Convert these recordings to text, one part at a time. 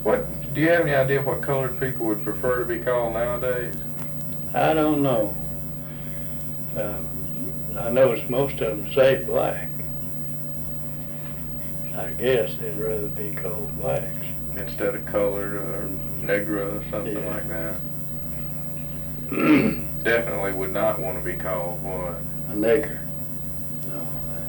What, do you have any idea what colored people would prefer to be called nowadays? I don't know. I notice most of them say black. I guess they'd rather be called blacks. Instead of colored or negro or something Yeah. like that? Definitely would not want to be called what? A nigger. No,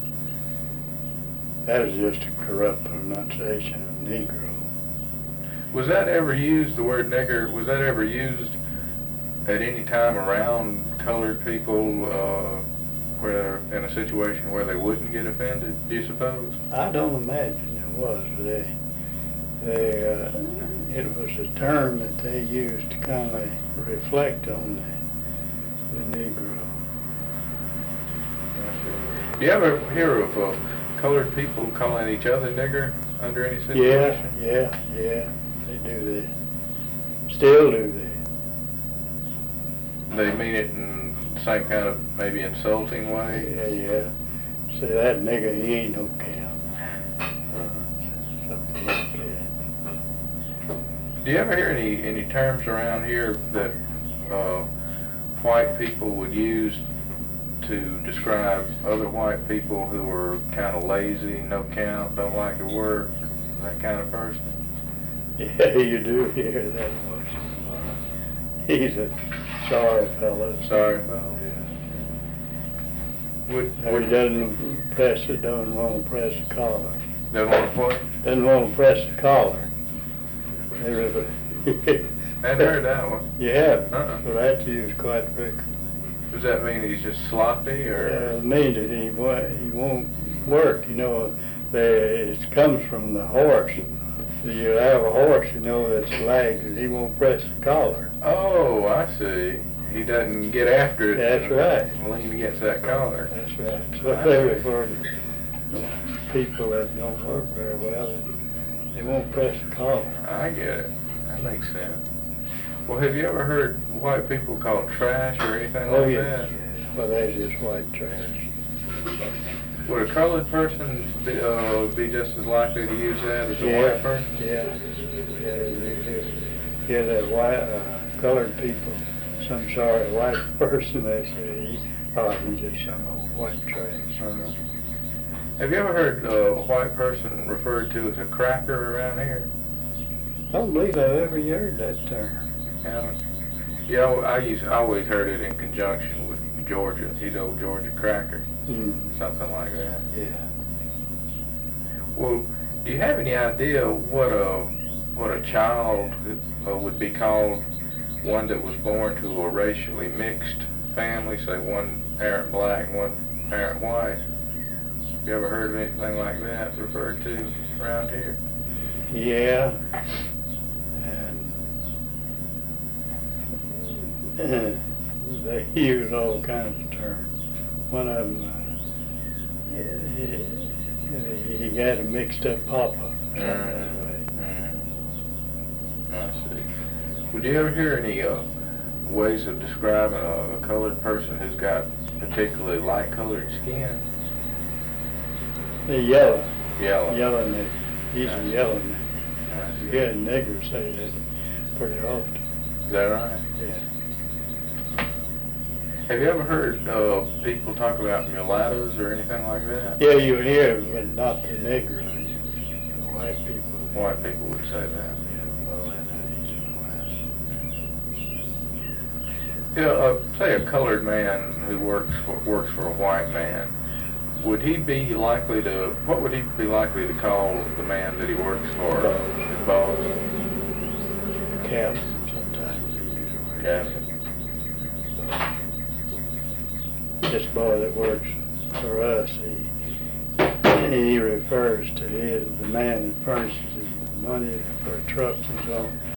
that is just a corrupt pronunciation of Negro. Was that ever used, the word nigger, was that ever used at any time around colored people, where, in a situation where they wouldn't get offended, do you suppose? I don't imagine it was. It was a term that they used to kind of reflect on the Negro. Do you ever hear of colored people calling each other nigger under any situation? Yeah, they do that. Still do that. They mean it in the same kind of maybe insulting way? Yeah. Say that nigga, he ain't no count. Something like that. Do you ever hear any terms around here that white people would use to describe other white people who are kind of lazy, no count, don't like to work, that kind of person? Yeah, you do hear that once in a while. He's a sorry fellow. Sorry fellow. Yeah. Would He doesn't want to press the collar. Don't want to play? Doesn't want to press the collar. Everybody. I hadn't heard that one. Yeah, Uh-uh. so that's used quite frequently. Does that mean he's just sloppy, or? It means that he won't work, you know. It comes from the horse. You have a horse, you know, that's legs, and he won't press the collar. Oh, I see. He doesn't get after it. That's right. Lean against that collar. That's right. So they refer to people that don't work very well, they won't press the collar. I get it. That makes sense. Well, have you ever heard white people called trash or anything like that? Well, that's just white trash. Would a colored person be just as likely to use that as a white person? Yeah, you hear that white, colored people, some sorry white person, they say, he's just some old white trash. Uh-huh. Have you ever heard a white person referred to as a cracker around here? I don't believe I've ever heard that term. Yeah, I always heard it in conjunction with Georgia. He's old Georgia cracker, something like that. Yeah. Well, do you have any idea what a child would be called, one that was born to a racially mixed family, say one parent black, one parent white? Have you ever heard of anything like that referred to around here? Yeah. And they use all kinds of terms. One of them, he got a mixed up papa. I see. Would you ever hear any ways of describing a colored person who's got particularly light colored skin? They're yellow. Yellow. Yellow nigger. He's a yellow nigger. You hear niggers say that pretty often. Is that right? Yeah. Have you ever heard people talk about mulattoes or anything like that? Yeah, you hear it, but not the nigger. The white people. White people would say that. Say a colored man who works for a white man. What would he be likely to call the man that he works for? His boss. Captain, sometimes they use the word Captain. This boy that works for us, he refers to the man that furnishes the money for trucks and so on.